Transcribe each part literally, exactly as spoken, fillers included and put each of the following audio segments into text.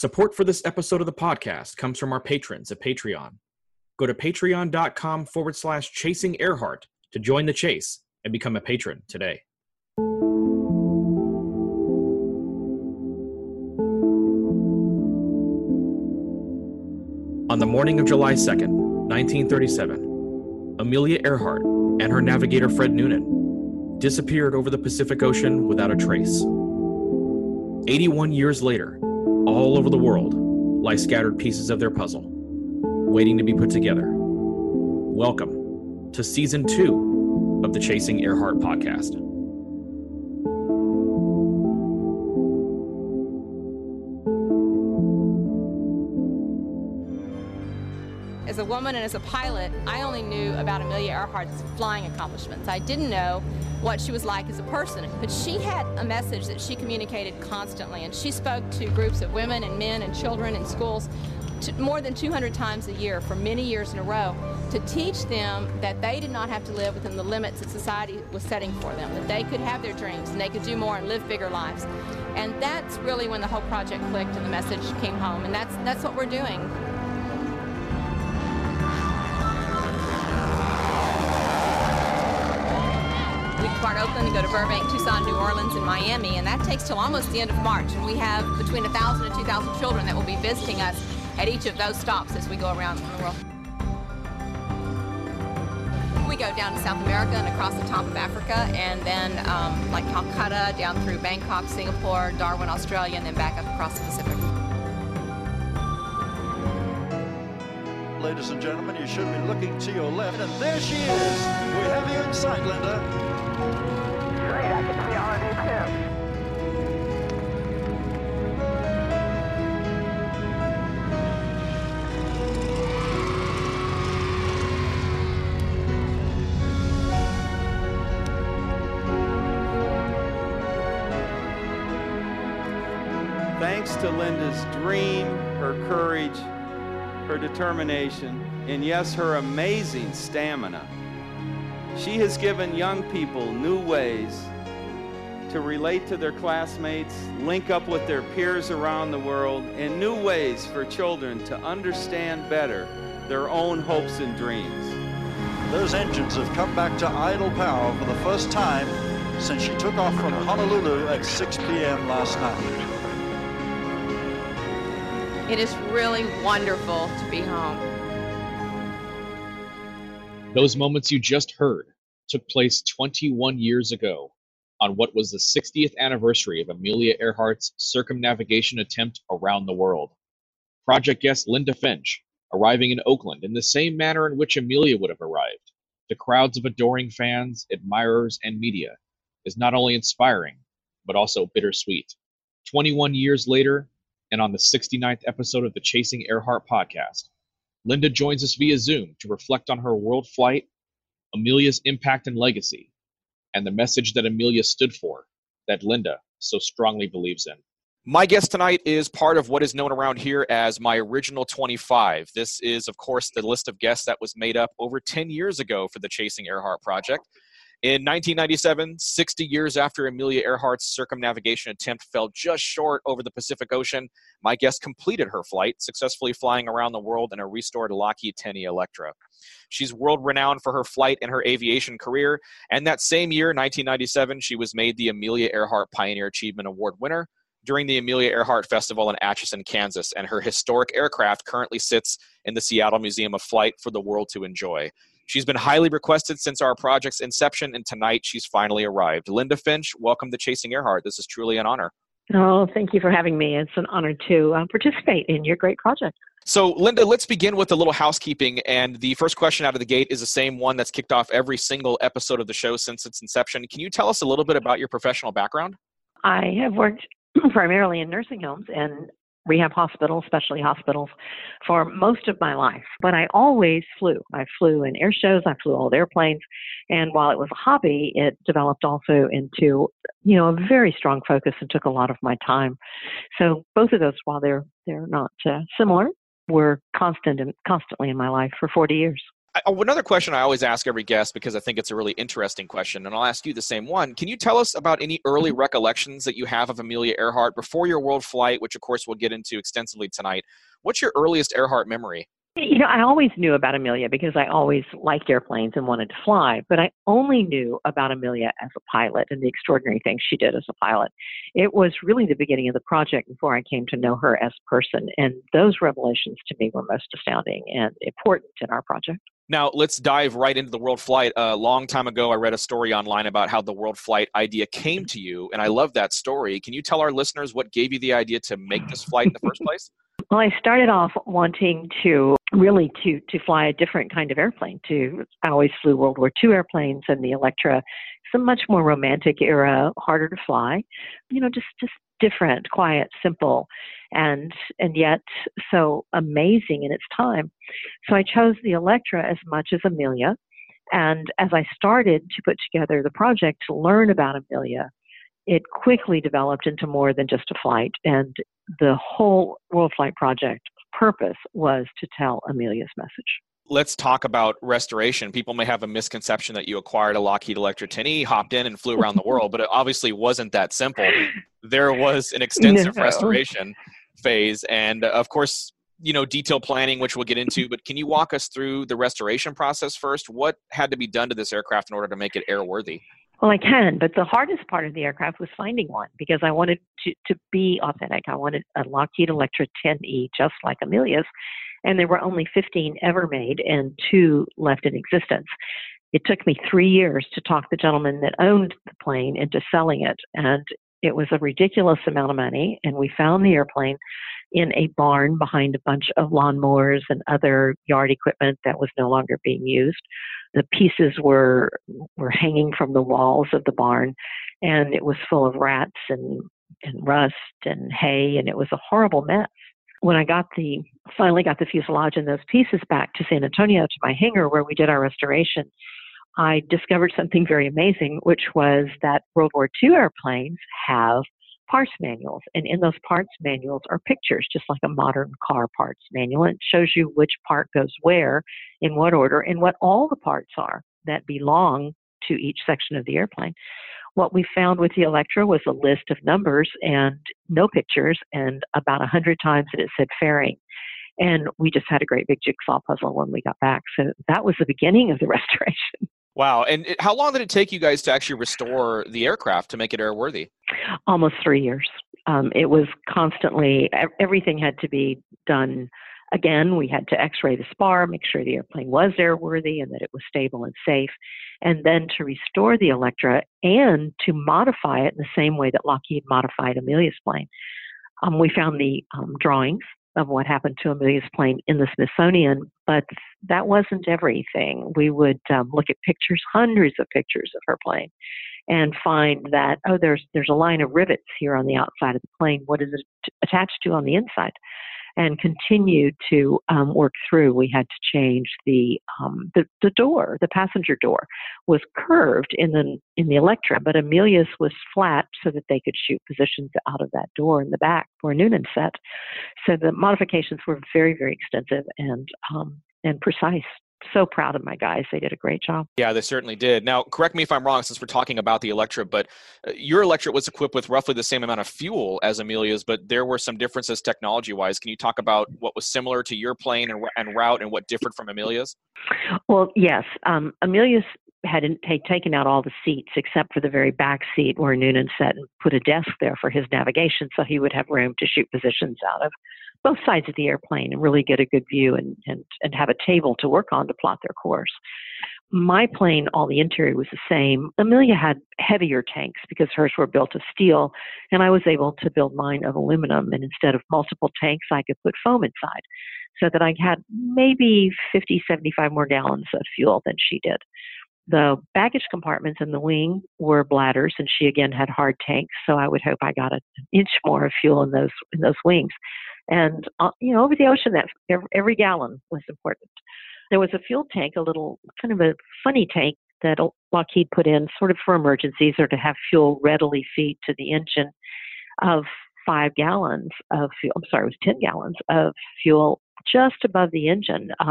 Support for this episode of the podcast comes from our patrons at Patreon. Go to patreon.com forward slash chasing Earhart to join the chase and become a patron today. On the morning of July second, nineteen thirty-seven, Amelia Earhart and her navigator Fred Noonan disappeared over the Pacific Ocean without a trace. eighty-one years later, all over the world lie scattered pieces of their puzzle, waiting to be put together. Welcome to Season two of the Chasing Earhart podcast. As a woman and as a pilot, I only knew about Amelia Earhart's flying accomplishments. I didn't know what she was like as a person, but she had a message that she communicated constantly, and she spoke to groups of women and men and children in schools to more than two hundred times a year for many years in a row to teach them that they did not have to live within the limits that society was setting for them, that they could have their dreams and they could do more and live bigger lives. And that's really when the whole project clicked and the message came home, and that's that's what we're doing. We depart Oakland and go to Burbank, Tucson, New Orleans, and Miami, and that takes till almost the end of March. And we have between one thousand and two thousand children that will be visiting us at each of those stops as we go around the world. We go down to South America and across the top of Africa, and then um, like Calcutta, down through Bangkok, Singapore, Darwin, Australia, and then back up across the Pacific. Ladies and gentlemen, you should be looking to your left, and there she is. We have you in sight, Linda. Great, I can see all of you too. Thanks to Linda's dream, her courage, her determination, and yes, her amazing stamina, she has given young people new ways to relate to their classmates, link up with their peers around the world, and new ways for children to understand better their own hopes and dreams. Those engines have come back to idle power for the first time since she took off from Honolulu at six p.m. last night. It is really wonderful to be home. Those moments you just heard took place twenty-one years ago on what was the sixtieth anniversary of Amelia Earhart's circumnavigation attempt around the world. Project guest Linda Finch, arriving in Oakland in the same manner in which Amelia would have arrived, to crowds of adoring fans, admirers, and media, is not only inspiring, but also bittersweet. twenty-one years later, and on the sixty-ninth episode of the Chasing Earhart podcast, Linda joins us via Zoom to reflect on her world flight, Amelia's impact and legacy, and the message that Amelia stood for, that Linda so strongly believes in. My guest tonight is part of what is known around here as my original twenty-five. This is, of course, the list of guests that was made up over ten years ago for the Chasing Earhart project. In nineteen ninety-seven, sixty years after Amelia Earhart's circumnavigation attempt fell just short over the Pacific Ocean, my guest completed her flight, successfully flying around the world in a restored Lockheed Tenney Electra. She's world-renowned for her flight and her aviation career, and that same year, nineteen ninety-seven, she was made the Amelia Earhart Pioneer Achievement Award winner during the Amelia Earhart Festival in Atchison, Kansas, and her historic aircraft currently sits in the Seattle Museum of Flight for the world to enjoy. She's been highly requested since our project's inception, and tonight she's finally arrived. Linda Finch, welcome to Chasing Earhart. This is truly an honor. Oh, thank you for having me. It's an honor to uh, participate in your great project. So, Linda, let's begin with a little housekeeping. And the first question out of the gate is the same one that's kicked off every single episode of the show since its inception. Can you tell us a little bit about your professional background? I have worked primarily in nursing homes and rehab hospitals, specialty hospitals, for most of my life. But I always flew. I flew in air shows. I flew old airplanes. And while it was a hobby, it developed also into, you know, a very strong focus and took a lot of my time. So both of those, while they're they're not uh, similar, were constant and constantly in my life for forty years. I, another question I always ask every guest, because I think it's a really interesting question, and I'll ask you the same one. Can you tell us about any early recollections that you have of Amelia Earhart before your world flight, which of course we'll get into extensively tonight? What's your earliest Earhart memory? You know, I always knew about Amelia because I always liked airplanes and wanted to fly, but I only knew about Amelia as a pilot and the extraordinary things she did as a pilot. It was really the beginning of the project before I came to know her as a person, and those revelations to me were most astounding and important in our project. Now, let's dive right into the world flight. A long time ago, I read a story online about how the world flight idea came to you, and I love that story. Can you tell our listeners what gave you the idea to make this flight in the first place? Well, I started off wanting to really to, to fly a different kind of airplane. To I always flew World War Two airplanes, and the Electra, it's a much more romantic era, harder to fly, you know, just, just different, quiet, simple, and and yet so amazing in its time. So I chose the Electra as much as Amelia. And as I started to put together the project to learn about Amelia, it quickly developed into more than just a flight. And the whole World Flight Project purpose was to tell Amelia's message. Let's talk about restoration. People may have a misconception that you acquired a Lockheed Electra ten E, hopped in, and flew around the world, but it obviously wasn't that simple. There was an extensive No. restoration phase, and of course, you know, detailed planning, which we'll get into, but can you walk us through the restoration process first? What had to be done to this aircraft in order to make it airworthy? Well, I can, but the hardest part of the aircraft was finding one because I wanted to, to be authentic. I wanted a Lockheed Electra ten E just like Amelia's, and there were only fifteen ever made and two left in existence. It took me three years to talk the gentleman that owned the plane into selling it, and it was a ridiculous amount of money, and we found the airplane in a barn behind a bunch of lawnmowers and other yard equipment that was no longer being used. The pieces were were hanging from the walls of the barn, and it was full of rats and, and rust and hay, and it was a horrible mess. When I got the finally got the fuselage and those pieces back to San Antonio to my hangar where we did our restoration, I discovered something very amazing, which was that World War Two airplanes have parts manuals, and in those parts manuals are pictures, just like a modern car parts manual. It shows you which part goes where, in what order, and what all the parts are that belong to each section of the airplane. What we found with the Electra was a list of numbers and no pictures, and about a hundred times that it said fairing. And we just had a great big jigsaw puzzle when we got back. So that was the beginning of the restoration. Wow. And it, how long did it take you guys to actually restore the aircraft to make it airworthy? Almost three years. Um, it was constantly, everything had to be done again. We had to x-ray the spar, make sure the airplane was airworthy and that it was stable and safe, and then to restore the Electra and to modify it in the same way that Lockheed modified Amelia's plane. Um, we found the um, drawings of what happened to Amelia's plane in the Smithsonian, but that wasn't everything. We would um, look at pictures, hundreds of pictures of her plane, and find that, oh, there's there's a line of rivets here on the outside of the plane. What is it t- attached to on the inside? And continue to um, work through. We had to change the, um, the the door. The passenger door was curved in the in the Electra, but Amelia's was flat so that they could shoot positions out of that door in the back where Noonan sat. So the modifications were very, very extensive and um, and precise. So proud of my guys. They did a great job. Yeah, they certainly did. Now, correct me if I'm wrong, since we're talking about the Electra, but uh, your Electra was equipped with roughly the same amount of fuel as Amelia's, but there were some differences technology-wise. Can you talk about what was similar to your plane and, and route and what differed from Amelia's? Well, yes. Um, Amelia's had t- taken out all the seats except for the very back seat where Noonan sat and put a desk there for his navigation so he would have room to shoot positions out of both sides of the airplane and really get a good view and, and, and have a table to work on to plot their course. My plane, all the interior was the same. Amelia had heavier tanks because hers were built of steel, and I was able to build mine of aluminum. And instead of multiple tanks, I could put foam inside so that I had maybe fifty, seventy-five more gallons of fuel than she did. The baggage compartments in the wing were bladders, and she again had hard tanks, so I would hope I got an inch more of fuel in those in those wings. And uh, you know, over the ocean, that every, every gallon was important. There was a fuel tank, a little kind of a funny tank that Lockheed put in sort of for emergencies or to have fuel readily feed to the engine, of five gallons of fuel. I'm sorry, it was ten gallons of fuel just above the engine. Um,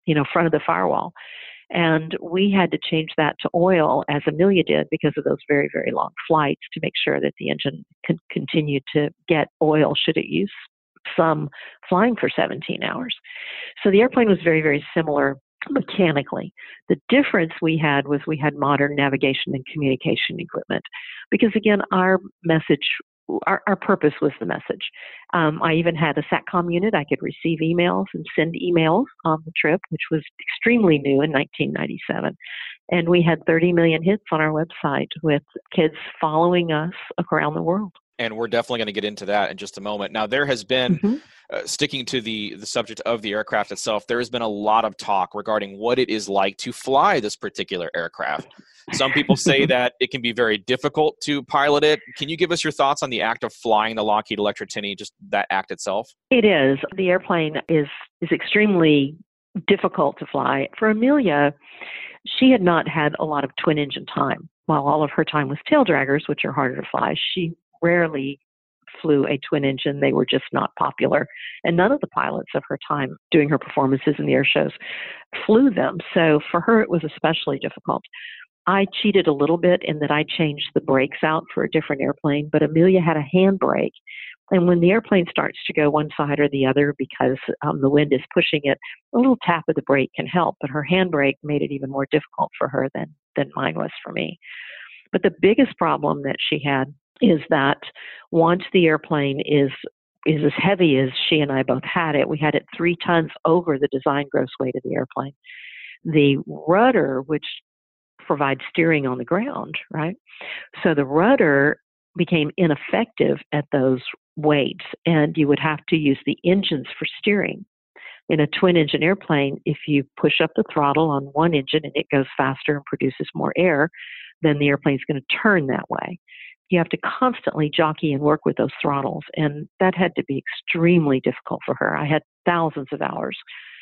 you know, front of the firewall. And we had to change that to oil, as Amelia did, because of those very, very long flights, to make sure that the engine could continue to get oil should it use some flying for seventeen hours. So the airplane was very, very similar mechanically. The difference we had was we had modern navigation and communication equipment, because again, our message, our, our purpose was the message. Um, I even had a SATCOM unit. I could receive emails and send emails on the trip, which was extremely new in nineteen ninety-seven. And we had thirty million hits on our website with kids following us around the world. And we're definitely going to get into that in just a moment. Now, there has been, Mm-hmm. uh, sticking to the, the subject of the aircraft itself, there has been a lot of talk regarding what it is like to fly this particular aircraft. Some people say that it can be very difficult to pilot it. Can you give us your thoughts on the act of flying the Lockheed Electra Tenney, just that act itself? It is. The airplane is, is extremely difficult to fly. For Amelia, she had not had a lot of twin engine time. While all of her time was tail draggers, which are harder to fly, she rarely flew a twin engine. They were just not popular. And none of the pilots of her time doing her performances in the air shows flew them. So for her, it was especially difficult. I cheated a little bit in that I changed the brakes out for a different airplane, but Amelia had a handbrake. And when the airplane starts to go one side or the other because um, the wind is pushing it, a little tap of the brake can help. But her handbrake made it even more difficult for her than, than mine was for me. But the biggest problem that she had is that once the airplane is is as heavy as she and I both had it, we had it three tons over the design gross weight of the airplane. The rudder, which provides steering on the ground, right? So the rudder became ineffective at those weights, and you would have to use the engines for steering. In a twin engine airplane, if you push up the throttle on one engine and it goes faster and produces more air, then the airplane's going to turn that way. You have to constantly jockey and work with those throttles, and that had to be extremely difficult for her. I had thousands of hours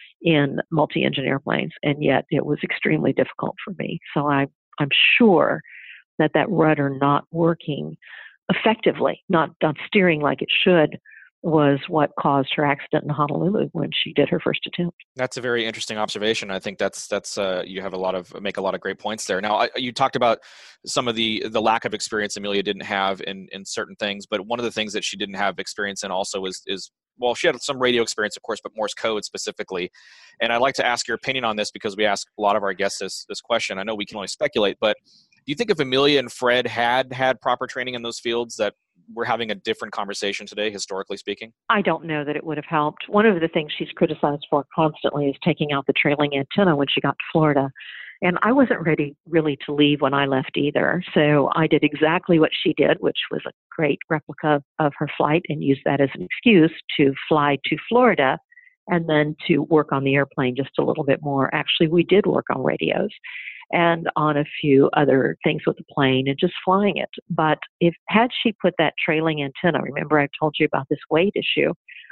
in multi-engine airplanes, and yet it was extremely difficult for me. So I, I'm sure that that rudder not working effectively, not, not steering like it should, was what caused her accident in Honolulu when she did her first attempt. That's a very interesting observation. I think that's that's uh, you have a lot of make a lot of great points there. Now, I, you talked about some of the the lack of experience Amelia didn't have in in certain things, but one of the things that she didn't have experience in also is is well, she had some radio experience, of course, but Morse code specifically. And I'd like to ask your opinion on this because we ask a lot of our guests this this question. I know we can only speculate, but do you think if Amelia and Fred had had proper training in those fields, that we're having a different conversation today, historically speaking? I don't know that it would have helped. One of the things she's criticized for constantly is taking out the trailing antenna when she got to Florida. And I wasn't ready really to leave when I left either. So I did exactly what she did, which was a great replica of her flight, and used that as an excuse to fly to Florida and then to work on the airplane just a little bit more. Actually, we did work on radios and on a few other things with the plane and just flying it. But if had she put that trailing antenna, remember I told you about this weight issue,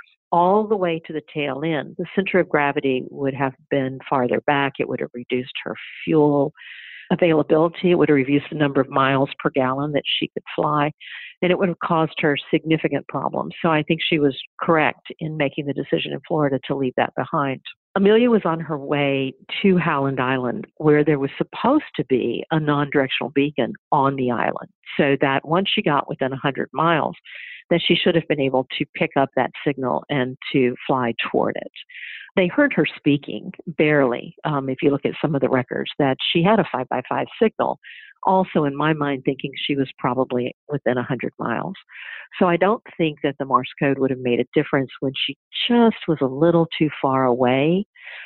all the way to the tail end, the center of gravity would have been farther back. It would have reduced her fuel availability. It would have reduced the number of miles per gallon that she could fly, and it would have caused her significant problems. So I think she was correct in making the decision in Florida to leave that behind. Amelia was on her way to Howland Island, where there was supposed to be a non-directional beacon on the island, so that once she got within one hundred miles, that she should have been able to pick up that signal and to fly toward it. They heard her speaking, barely, um, if you look at some of the records, that she had a five by five signal, also in my mind thinking she was probably within one hundred miles. So I don't think that the Morse code would have made a difference when she just was a little too far away.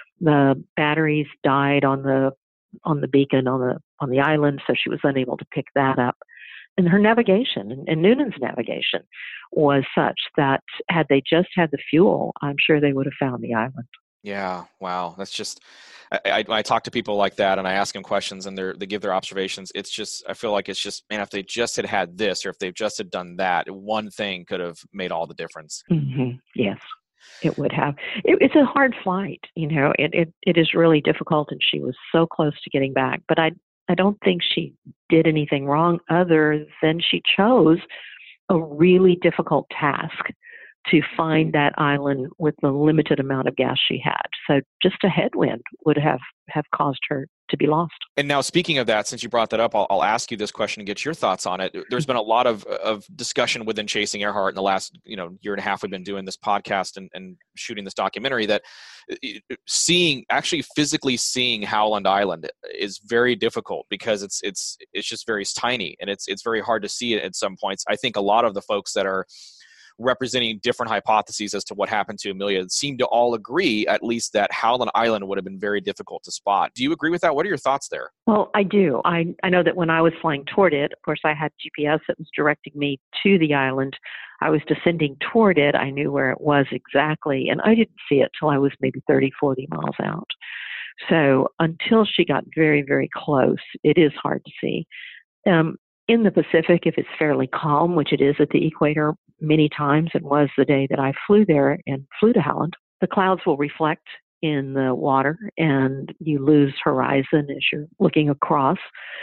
The batteries died on the on the beacon on the on the island, so she was unable to pick that up. And her navigation, and, and Noonan's navigation, was such that had they just had the fuel, I'm sure they would have found the island. Yeah, wow. That's just, I, I, I talk to people like that and I ask them questions and they they give their observations. It's just, I feel like it's just, man, if they just had had this, or if they've just had done that, one thing could have made all the difference. Mm-hmm. Yes, it would have. It, it's a hard flight, you know, it, it, it is really difficult, and she was so close to getting back. But I, I don't think she did anything wrong other than she chose a really difficult task to find that island with the limited amount of gas she had. So just a headwind would have, have caused her to be lost. And now, speaking of that, since you brought that up, I'll, I'll ask you this question and get your thoughts on it. There's been a lot of, of discussion within Chasing Earhart in the last you know year and a half we've been doing this podcast and, and shooting this documentary, that seeing, actually physically seeing Howland Island is very difficult because it's it's it's just very tiny, and it's it's very hard to see it at some points. I think a lot of the folks that are representing different hypotheses as to what happened to Amelia seem to all agree, at least, that Howland Island would have been very difficult to spot. Do you agree with that? What are your thoughts there? Well, I do. I, I know that when I was flying toward it, of course, I had G P S that was directing me to the island. I was descending toward it. I knew where it was exactly, and I didn't see it till I was maybe thirty, forty miles out. So until she got very, very close, it is hard to see. Um, in the Pacific, if it's fairly calm, which it is at the equator many times, and was the day that I flew there and flew to Howland, the clouds will reflect in the water and you lose horizon as you're looking across.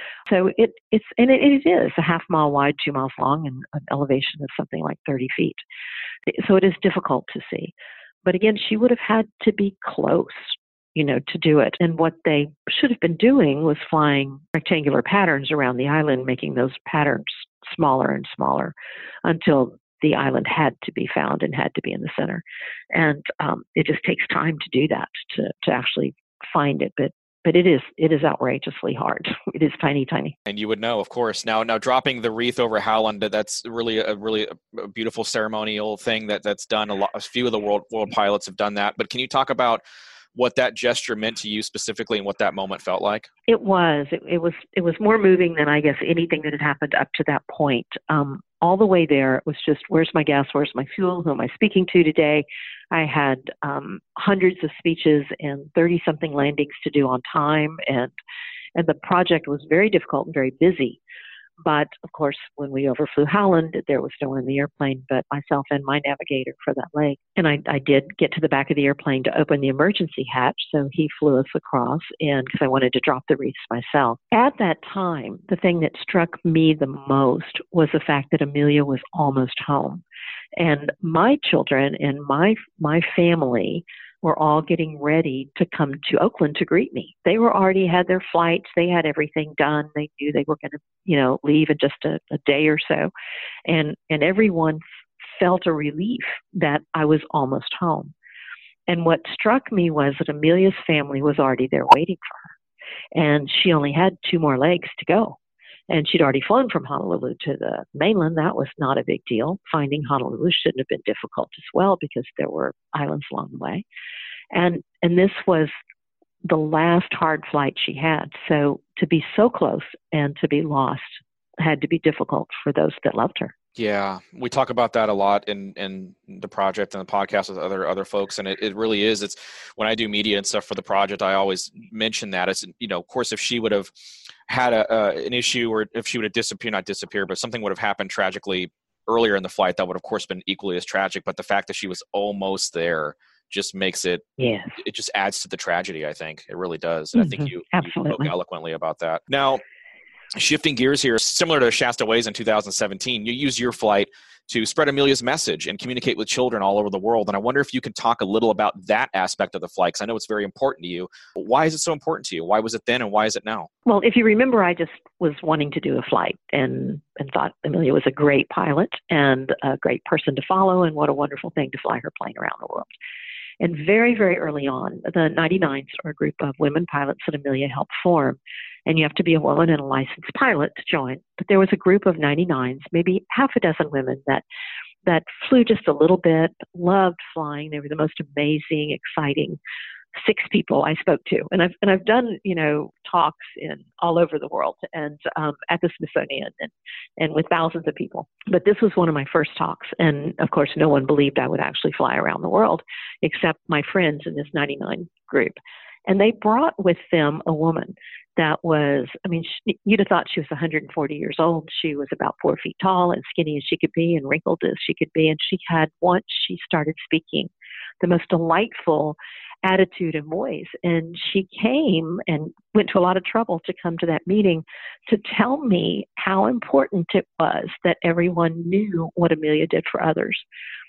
So it, it's, and it, it is a half mile wide, two miles long, and an elevation of something like thirty feet. So it is difficult to see. But again, she would have had to be close, you know, to do it. And what they should have been doing was flying rectangular patterns around the island, making those patterns smaller and smaller until the island had to be found and had to be in the center. And um, it just takes time to do that, to, to actually find it. But but it is it is outrageously hard. It is tiny, tiny. And you would know, of course. Now, now dropping the wreath over Howland, that's really a really a beautiful ceremonial thing that that's done. A lot, a few of the world world pilots have done that. But can you talk about what that gesture meant to you specifically and what that moment felt like? It was. It, it was. It was more moving than I guess anything that had happened up to that point. Um, all the way there, it was just, where's my gas? Where's my fuel? Who am I speaking to today? I had um, hundreds of speeches and thirty-something landings to do on time, and and the project was very difficult and very busy. But, of course, when we overflew Howland, there was no one in the airplane but myself and my navigator for that leg. And I, I did get to the back of the airplane to open the emergency hatch, so he flew us across, and because I wanted to drop the wreaths myself. At that time, the thing that struck me the most was the fact that Amelia was almost home. And my children and my my family were all getting ready to come to Oakland to greet me. They were already had their flights. They had everything done. They knew they were going to, you know, leave in just a, a day or so. And, and everyone felt a relief that I was almost home. And what struck me was that Amelia's family was already there waiting for her. And she only had two more legs to go. And she'd already flown from Honolulu to the mainland. That was not a big deal. Finding Honolulu shouldn't have been difficult as well because there were islands along the way. And and this was the last hard flight she had. So to be so close and to be lost had to be difficult for those that loved her. Yeah, we talk about that a lot in, in the project and the podcast with other other folks, and it, it really is. It's when I do media and stuff for the project, I always mention that. It's, you know, of course, if she would have had a, uh, an issue, or if she would have disappeared, not disappeared, but something would have happened tragically earlier in the flight, that would of course been equally as tragic. But the fact that she was almost there just makes it, yeah, it just adds to the tragedy. I think it really does. And Mm-hmm. I think you, Absolutely. you spoke eloquently about that. Now, shifting gears here, similar to Shasta Ways in two thousand seventeen, you use your flight to spread Amelia's message and communicate with children all over the world. And I wonder if you can talk a little about that aspect of the flight, because I know it's very important to you. Why is it so important to you? Why was it then and why is it now? Well, if you remember, I just was wanting to do a flight and, and thought Amelia was a great pilot and a great person to follow, and what a wonderful thing to fly her plane around the world. And very, very early on, the ninety-nines are a group of women pilots that Amelia helped form. And you have to be a woman and a licensed pilot to join. But there was a group of ninety-nines, maybe half a dozen women that that flew just a little bit, loved flying. They were the most amazing, exciting six people I spoke to. And I've and I've done, you know, talks in all over the world and um, at the Smithsonian and, and with thousands of people. But this was one of my first talks. And of course, no one believed I would actually fly around the world except my friends in this ninety-nine group. And they brought with them a woman that was, I mean, she, you'd have thought she was one hundred forty years old. She was about four feet tall and skinny as she could be and wrinkled as she could be. And she had, once she started speaking, the most delightful attitude and voice. And she came and went to a lot of trouble to come to that meeting to tell me how important it was that everyone knew what Amelia did for others.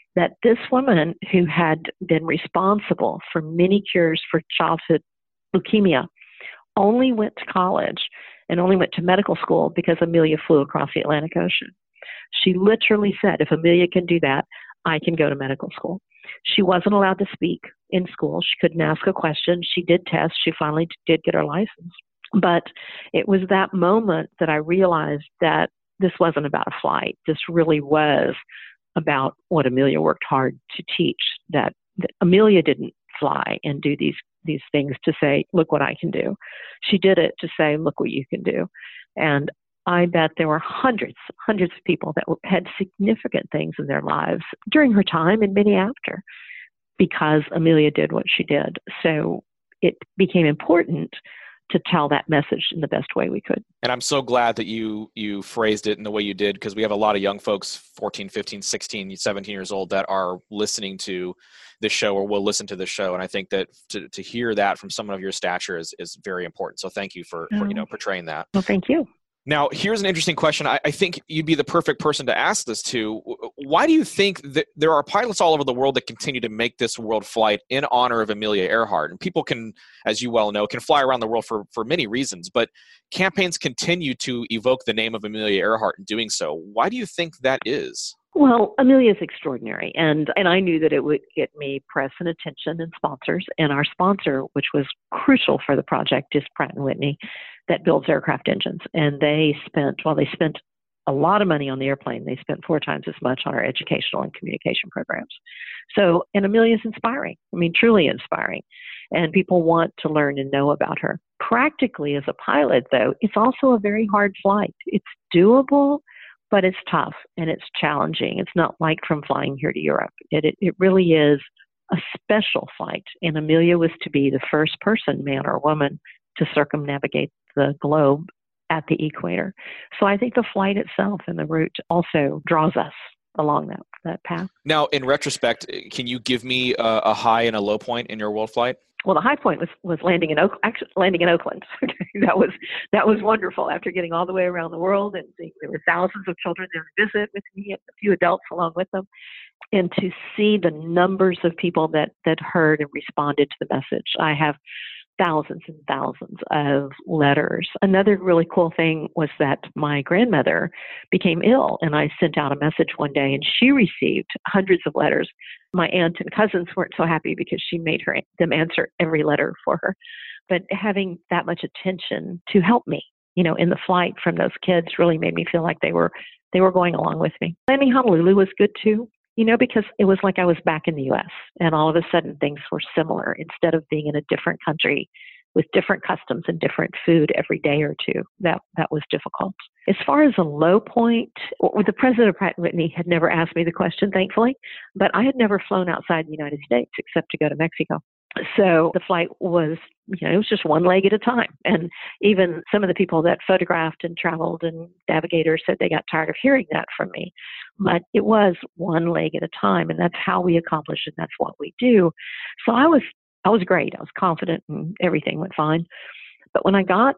that this woman who had been responsible for many cures for childhood leukemia only went to college and only went to medical school because Amelia flew across the Atlantic Ocean. She literally said, if Amelia can do that, I can go to medical school. She wasn't allowed to speak in school. She couldn't ask a question. She did tests. She finally did get her license. But it was that moment that I realized that this wasn't about a flight. This really was about what Amelia worked hard to teach, that, that Amelia didn't fly and do these these things to say, look what I can do. She did it to say, look what you can do. And I bet there were hundreds, hundreds of people that had significant things in their lives during her time and many after, because Amelia did what she did. So it became important to tell that message in the best way we could. And I'm so glad that you you phrased it in the way you did, because we have a lot of young folks, fourteen, fifteen, sixteen, seventeen years old, that are listening to this show or will listen to this show. And I think that to, to hear that from someone of your stature is, is very important. So thank you for, oh. for you know portraying that. Well, thank you. Now, here's an interesting question. I, I think you'd be the perfect person to ask this to. Why do you think that there are pilots all over the world that continue to make this world flight in honor of Amelia Earhart? And people can, as you well know, can fly around the world for, for many reasons, but campaigns continue to evoke the name of Amelia Earhart in doing so. Why do you think that is? Well, Amelia is extraordinary, and, and I knew that it would get me press and attention and sponsors. And our sponsor, which was crucial for the project, is Pratt and Whitney, that builds aircraft engines. And they spent, well, they spent a lot of money on the airplane. They spent four times as much on our educational and communication programs. So, and Amelia is inspiring. I mean, truly inspiring. And people want to learn and know about her. Practically, as a pilot, though, it's also a very hard flight. It's doable, but it's tough and it's challenging. It's not like from flying here to Europe. It, it, it really is a special flight. And Amelia was to be the first person, man or woman, to circumnavigate the globe at the equator. So I think the flight itself and the route also draws us along that, that path. Now, in retrospect, can you give me a, a high and a low point in your world flight? Well, the high point was, was landing in Oak, actually landing in Oakland. that was that was wonderful. After getting all the way around the world and seeing there were thousands of children there to visit with me and a few adults along with them, and to see the numbers of people that that heard and responded to the message. I have thousands and thousands of letters. Another really cool thing was that my grandmother became ill, and I sent out a message one day, and she received hundreds of letters. My aunt and cousins weren't so happy because she made her them answer every letter for her. But having that much attention to help me, you know, in the flight from those kids really made me feel like they were they were going along with me. Landing Honolulu was good too. You know, because it was like I was back in the U S and all of a sudden things were similar instead of being in a different country with different customs and different food every day or two. That that was difficult. As far as a low point, the president of Pratt and Whitney had never asked me the question, thankfully, but I had never flown outside the United States except to go to Mexico. So the flight was, you know, it was just one leg at a time. And even some of the people that photographed and traveled and navigators said they got tired of hearing that from me. But it was one leg at a time, and that's how we accomplish it. That's what we do. So I was, I was great. I was confident and everything went fine. But when I got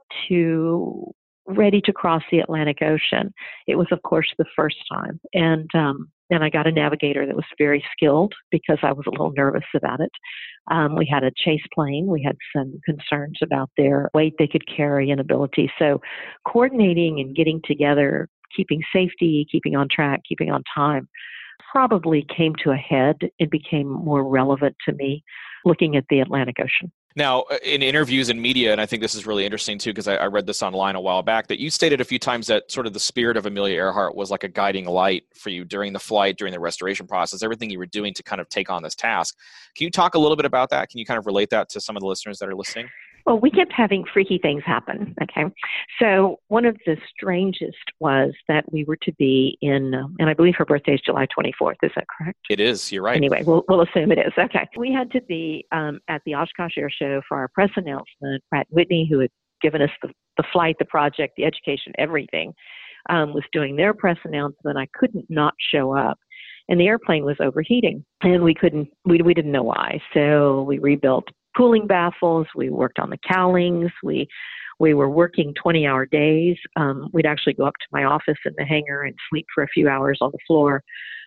to ready to cross the Atlantic Ocean, it was, of course, the first time. And, um, and I got a navigator that was very skilled because I was a little nervous about it. Um, we had a chase plane. We had some concerns about their weight they could carry and ability. So coordinating and getting together, keeping safety, keeping on track, keeping on time, probably came to a head and became more relevant to me looking at the Atlantic Ocean. Now, in interviews and media, and I think this is really interesting too, because I, I read this online a while back, that you stated a few times that sort of the spirit of Amelia Earhart was like a guiding light for you during the flight, during the restoration process, everything you were doing to kind of take on this task. Can you talk a little bit about that? Can you kind of relate that to some of the listeners that are listening? Well, we kept having freaky things happen, okay? So one of the strangest was that we were to be in, um, and I believe her birthday is July twenty-fourth, is that correct? It is, you're right. Anyway, we'll, we'll assume it is, okay. We had to be um, at the Oshkosh Air Show for our press announcement. Pratt Whitney, who had given us the, the flight, the project, the education, everything, um, was doing their press announcement. I couldn't not show up. And the airplane was overheating, and we couldn't, we, we didn't know why. So we rebuilt cooling baffles. We worked on the cowlings. We we were working twenty-hour days. Um, we'd actually go up to my office in the hangar and sleep for a few hours on the floor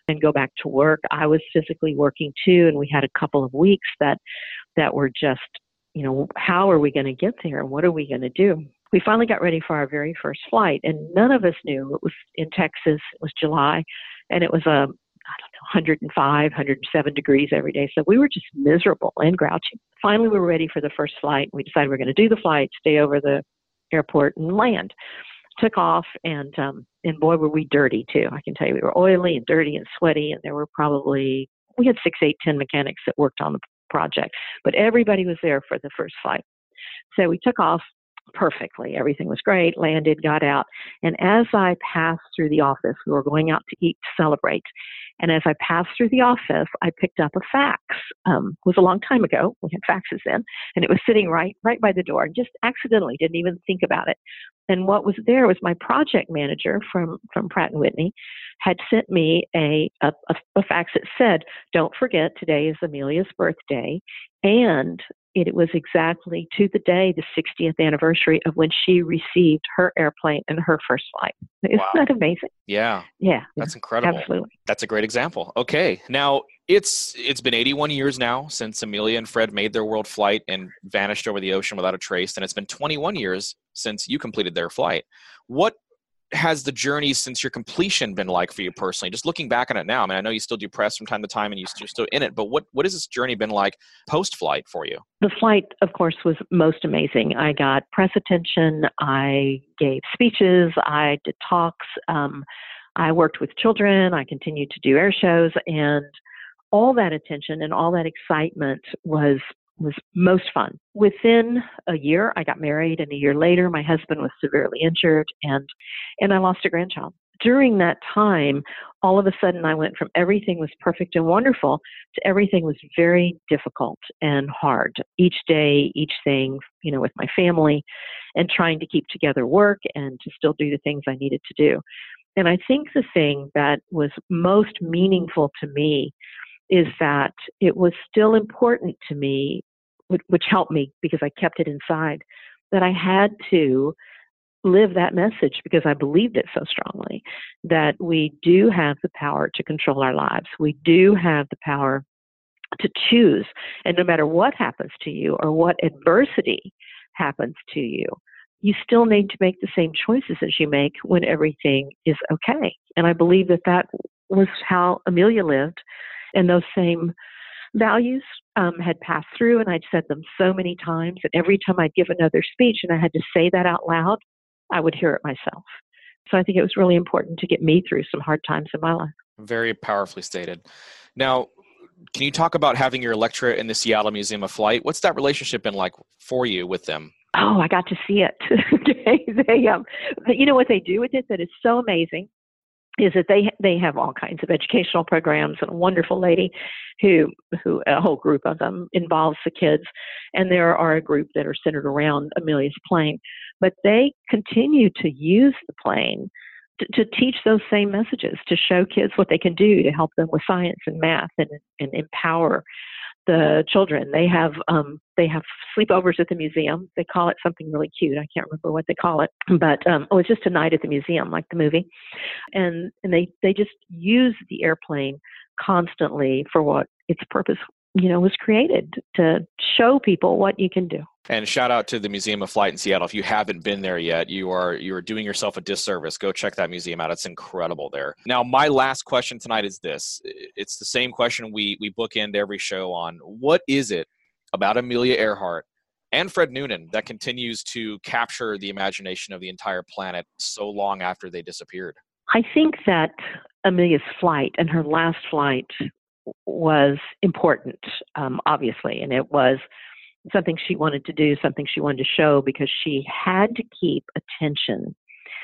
and go back to work. I was physically working too, and we had a couple of weeks that that were just, you know, how are we going to get there and what are we going to do? We finally got ready for our very first flight, and none of us knew. It was in Texas. It was July, and it was a, I don't know, one hundred five, one hundred seven degrees every day. So we were just miserable and grouchy. Finally, we were ready for the first flight. We decided we we're going to do the flight, stay over the airport, and land. Took off, and um, and boy, were we dirty too. I can tell you, we were oily and dirty and sweaty, and there were probably, we had six, eight, ten mechanics that worked on the project, but everybody was there for the first flight. So we took off perfectly. Everything was great, landed, got out. And as I passed through the office, we were going out to eat to celebrate. And as I passed through the office, I picked up a fax. Um, it was a long time ago. We had faxes then. And it was sitting right, right by the door. Just accidentally, didn't even think about it. And what was there was my project manager from, from Pratt and Whitney had sent me a, a, a fax that said, don't forget, today is Amelia's birthday. And it was exactly to the day, the sixtieth anniversary of when she received her airplane and her first flight. Isn't wow. that amazing? Yeah. Yeah. That's incredible. Absolutely. That's a great example. Okay. Now, it's it's been eighty-one years now since Amelia and Fred made their world flight and vanished over the ocean without a trace. And it's been twenty-one years since you completed their flight. What has the journey since your completion been like for you personally? Just looking back on it now, I mean, I know you still do press from time to time and you're still in it, but what, what has this journey been like post-flight for you? The flight, of course, was most amazing. I got press attention. I gave speeches. I did talks. Um, I worked with children. I continued to do air shows, and all that attention and all that excitement was was most fun. Within a year, I got married, and a year later, my husband was severely injured, and and I lost a grandchild. During that time, all of a sudden, I went from everything was perfect and wonderful to everything was very difficult and hard. Each day, each thing, you know, with my family, and trying to keep together work and to still do the things I needed to do. And I think the thing that was most meaningful to me is that it was still important to me, which helped me because I kept it inside, that I had to live that message because I believed it so strongly, that we do have the power to control our lives. We do have the power to choose. And no matter what happens to you or what adversity happens to you, you still need to make the same choices as you make when everything is okay. And I believe that that was how Amelia lived. And those same values um, had passed through, and I'd said them so many times. And every time I'd give another speech and I had to say that out loud, I would hear it myself. So I think it was really important to get me through some hard times in my life. Very powerfully stated. Now, can you talk about having your Electra in the Seattle Museum of Flight? What's that relationship been like for you with them? Oh, I got to see it. Okay. They, um, you know what they do with it that is so amazing is that they they have all kinds of educational programs, and a wonderful lady who who a whole group of them involves the kids, and there are a group that are centered around Amelia's plane, but they continue to use the plane to, to teach those same messages, to show kids what they can do to help them with science and math and and empower the children. They have um, they have sleepovers at the museum. They call it something really cute. I can't remember what they call it, but um, oh, it's just a night at the museum, like the movie. And and they they just use the airplane constantly for what its purpose, you know, was created, to show people what you can do. And shout out to the Museum of Flight in Seattle. If you haven't been there yet, you are you are doing yourself a disservice. Go check that museum out. It's incredible there. Now, my last question tonight is this. It's the same question we we bookend every show on. What is it about Amelia Earhart and Fred Noonan that continues to capture the imagination of the entire planet so long after they disappeared? I think that Amelia's flight and her last flight was important, um, obviously, and it was something she wanted to do, something she wanted to show, because she had to keep attention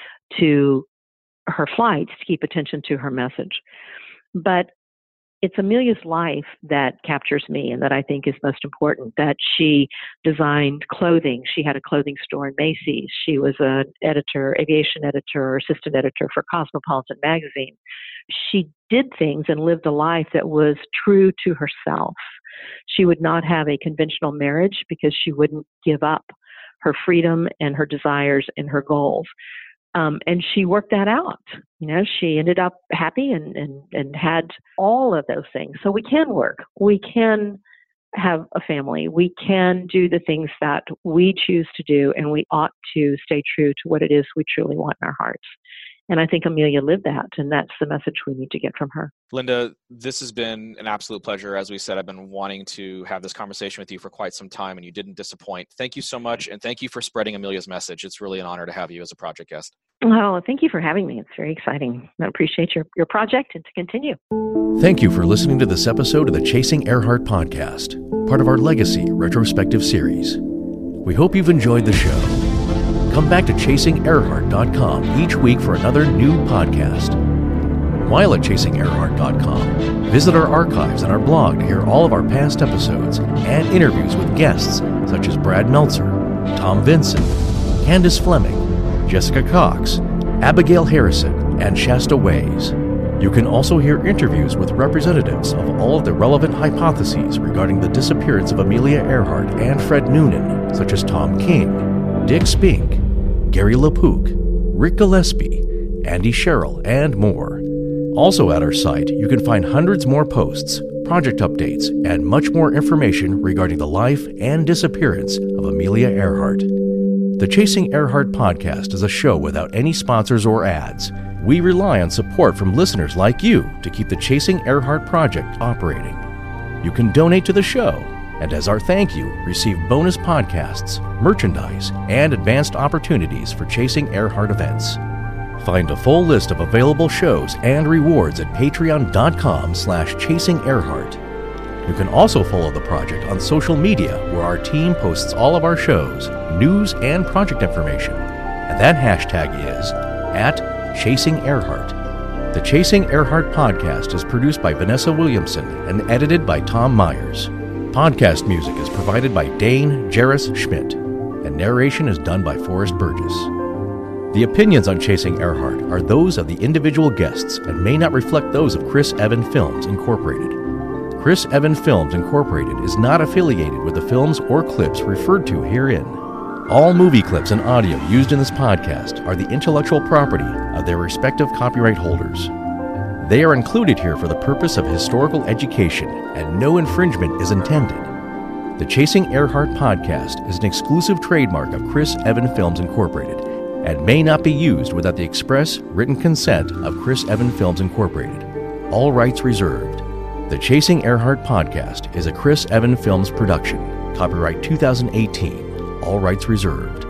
to her flights, to keep attention to her message. But it's Amelia's life that captures me and that I think is most important, that she designed clothing. She had a clothing store in Macy's. She was an editor, aviation editor, assistant editor for Cosmopolitan magazine. She did things and lived a life that was true to herself. She would not have a conventional marriage because she wouldn't give up her freedom and her desires and her goals. Um, and she worked that out. You know, she ended up happy and, and, and had all of those things. So we can work. We can have a family. We can do the things that we choose to do, and we ought to stay true to what it is we truly want in our hearts. And I think Amelia lived that, and that's the message we need to get from her. Linda, this has been an absolute pleasure. As we said, I've been wanting to have this conversation with you for quite some time, and you didn't disappoint. Thank you so much, and thank you for spreading Amelia's message. It's really an honor to have you as a project guest. Oh, thank you for having me. It's very exciting. I appreciate your, your project, and to continue. Thank you for listening to this episode of the Chasing Earhart podcast, part of our Legacy retrospective series. We hope you've enjoyed the show. Come back to chasing earhart dot com each week for another new podcast. While at chasing earhart dot com, visit our archives and our blog to hear all of our past episodes and interviews with guests such as Brad Meltzer, Tom Vincent, Candace Fleming, Jessica Cox, Abigail Harrison, and Shasta Ways. You can also hear interviews with representatives of all of the relevant hypotheses regarding the disappearance of Amelia Earhart and Fred Noonan, such as Tom King, Dick Spink, Gary LaPook, Rick Gillespie, Andy Sherrill, and more. Also at our site, you can find hundreds more posts, project updates, and much more information regarding the life and disappearance of Amelia Earhart. The Chasing Earhart podcast is a show without any sponsors or ads. We rely on support from listeners like you to keep the Chasing Earhart project operating. You can donate to the show, and as our thank you, receive bonus podcasts, merchandise, and advanced opportunities for Chasing Earhart events. Find a full list of available shows and rewards at patreon.com slash chasing Earhart. You can also follow the project on social media, where our team posts all of our shows, news, and project information. And that hashtag is at Chasing Earhart. The Chasing Earhart podcast is produced by Vanessa Williamson and edited by Tom Myers. Podcast music is provided by Dane Jarris Schmidt, and narration is done by Forrest Burgess. The opinions on Chasing Earhart are those of the individual guests and may not reflect those of Chris Evan Films, Incorporated. Chris Evan Films, Incorporated is not affiliated with the films or clips referred to herein. All movie clips and audio used in this podcast are the intellectual property of their respective copyright holders. They are included here for the purpose of historical education, and no infringement is intended. The Chasing Earhart podcast is an exclusive trademark of Chris Evan Films, Incorporated, and may not be used without the express written consent of Chris Evan Films, Incorporated. All rights reserved. The Chasing Earhart podcast is a Chris Evan Films production. Copyright two thousand eighteen. All rights reserved.